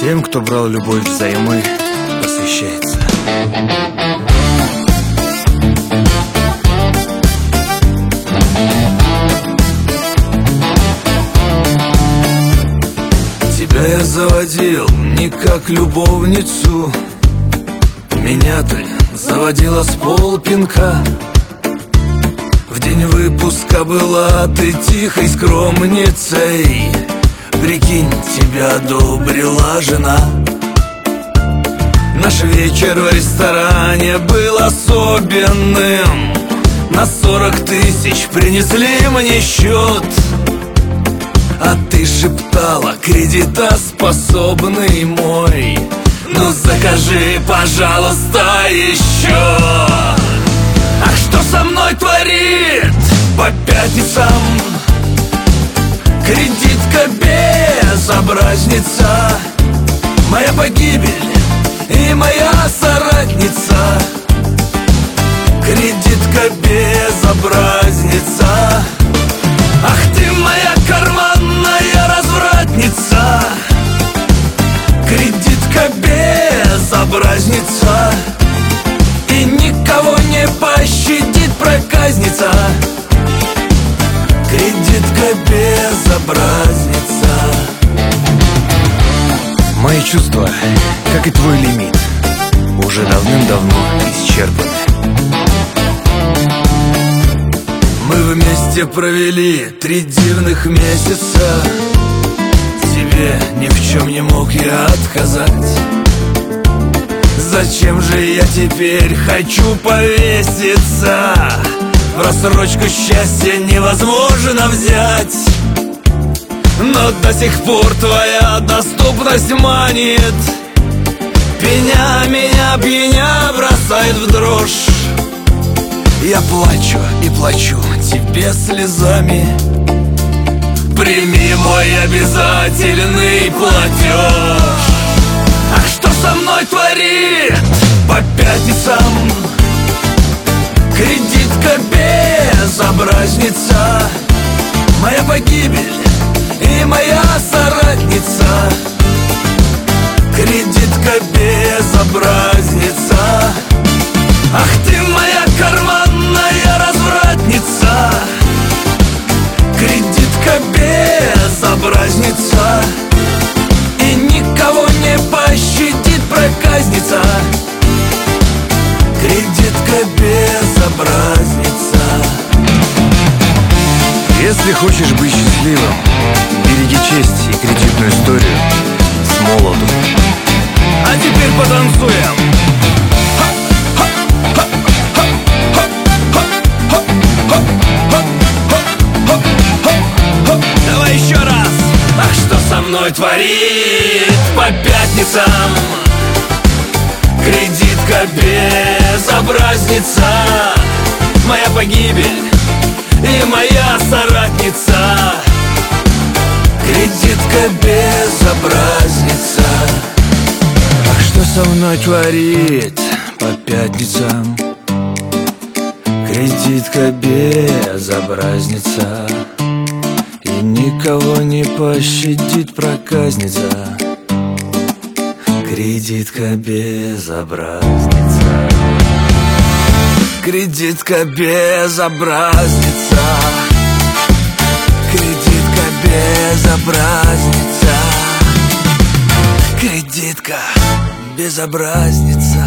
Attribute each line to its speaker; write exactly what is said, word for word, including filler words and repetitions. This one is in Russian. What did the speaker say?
Speaker 1: Тем, кто брал любовь взаймы, посвящается. Тебя я заводил не как любовницу, меня ты заводила с полпинка. В день выпуска была ты тихой скромницей. Прикинь, тебя одобрила жена. Наш вечер в ресторане был особенным. На сорок тысяч принесли мне счет. А ты шептала: кредитоспособный мой, ну закажи, пожалуйста, еще. Ах, что со мной творит по пятницам кредитка безобразница, моя погибель и моя соратница. Кредитка безобразница. Ах ты моя карманная развратница, кредитка безобразница, и никого не пощадит проказница. Кредитка безобразница. Мои чувства, как и твой лимит, уже давным-давно исчерпаны. Мы вместе провели три дивных месяца. Тебе ни в чем не мог я отказать. Зачем же я теперь хочу повеситься? В рассрочку счастья невозможно взять. Но до сих пор твоя доступность манит. Пеня меня, пьяня бросает в дрожь. Я плачу и плачу тебе слезами. Прими мой обязательный платеж. Ах, что со мной творит по пятницам кредитка безобразница, моя погибель и моя соратница. Кредитка безобразница. Ах ты моя карманная развратница, кредитка безобразница, и никого не пощадит проказница. Кредитка безобразница. Если хочешь быть счастливым, береги честь и кредитную историю с молоду. А теперь потанцуем. Давай еще раз. Ах, что со мной творит по пятницам кредитка безобразница, моя погибель и моя соратница. Кредитка безобразница. Ах, что со мной творит по пятницам кредитка безобразница, и никого не пощадит проказница. Кредитка безобразница. Кредитка безобразница. Кредитка безобразница. Кредитка безобразница.